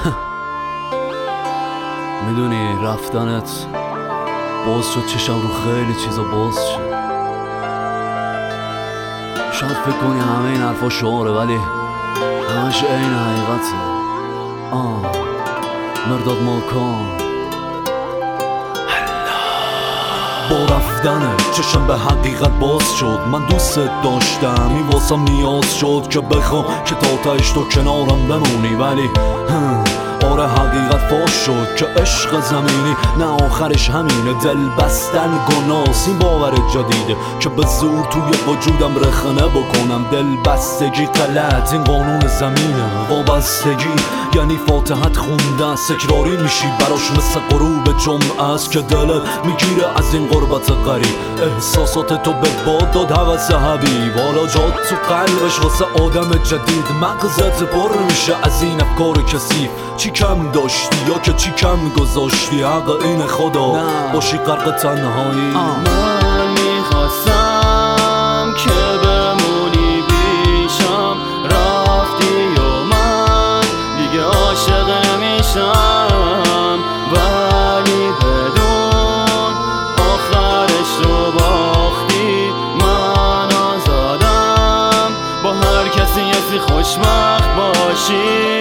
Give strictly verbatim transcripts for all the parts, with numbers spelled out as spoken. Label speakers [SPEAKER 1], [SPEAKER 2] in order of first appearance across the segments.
[SPEAKER 1] میدونی رفتنت باز شد چشم رو خیلی چیزا باز شد. شاید فکر کنی همه این حرفا شعاره ولی همش این حقیقته. آه مرداد ماکان با رفتنه چشم به حقیقت باز شد. من دوست داشتم این واسم نیاز شد که بخوام که تا تهش تو کنارم بمونی، ولی آره حقیقت فاش شد که عشق زمینی نه آخرش همینه. دل بستن گناس این باور جدیده که به زور توی وجودم رخنه بکنم. دل بستگی غلط این قانون زمینه. وابستگی یعنی فاتحت خونده تکراری میشی براش مثل غروب جمعه است که دلت میگیره از این غربت غریب. احساسات تو به باد داد هوس حبیب، حالا جات تو قلبش واسه آدم جدید. مغزت پر میشه از این افکار کثیف. چی کم داشتی یا که چی کم گذاشتی؟ حق این خدا باشی غرق تنهایی.
[SPEAKER 2] من میخواستم که بمونی پیشم، رفتی و من دیگه عاشق نمیشم، ولی بدون آخرش رو باختی. من آزادم با هر کسی ازی خوشبخت باشی.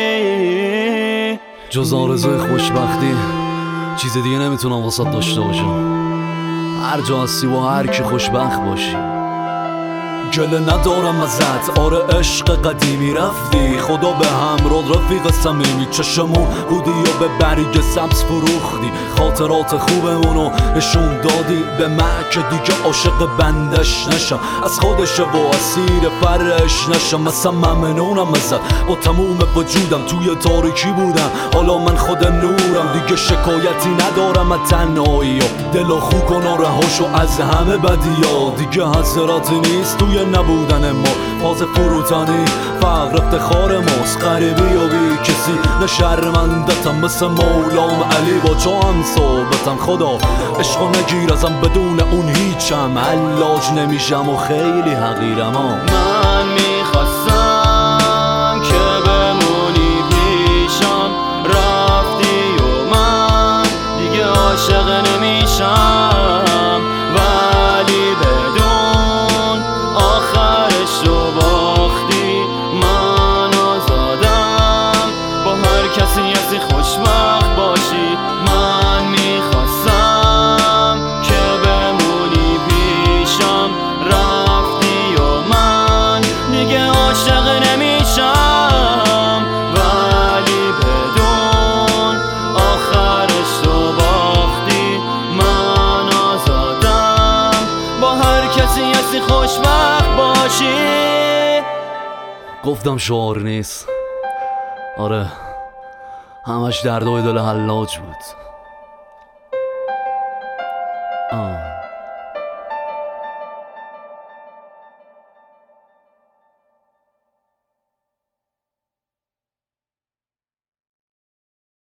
[SPEAKER 1] جز آرزوی خوشبختی چیز دیگه نمیتونم واسه داشته باشم. هر جا هستی با هر کی خوشبخت باشی. گله ندارم ازت، آره عشق قدیمی رفتی. خدا به همراه رفیق صمیمی چشمون بودی یا به برگ سبز فروختی. خاطرات خوبمونو نشون دادی به من که دیگه عاشق بندش نشم، از خودش و اسیر فرش نشم. مثلا ممنونم ازت با تموم وجودم توی تاریکی بودم، حالا من خود نورم. دیگه شکایتی ندارم از تنهایی و دل خو کن و رهاشو از همه بدیا. دیگه حسراتی نیست توی نبودن ما، فاز فروتنی فقر افتخار ماست. غریبی و بی کسی نه شرمندتم مثل مولام علی با تو هم صحبتم. خدا عشقو نگیر ازم بدون اون هیچم، علاج نمیشم و خیلی حقیرم.
[SPEAKER 2] من میخواستم که بمونی پیشم، رفتی و من دیگه عاشق نمیشم، ولی بدون آخرش رو باختی. من آزادم با هر کسی ازی خوشبخت باشی. من میخواستم که بمونی پیشم، رفتی و من دیگه عاشق نمیشم، ولی بدون آخرش رو باختی. من آزادم با هر کسی ازی خوشبخت باشی.
[SPEAKER 1] گفتم شعار نیست، آره همش دردای دل حلاج بود. آه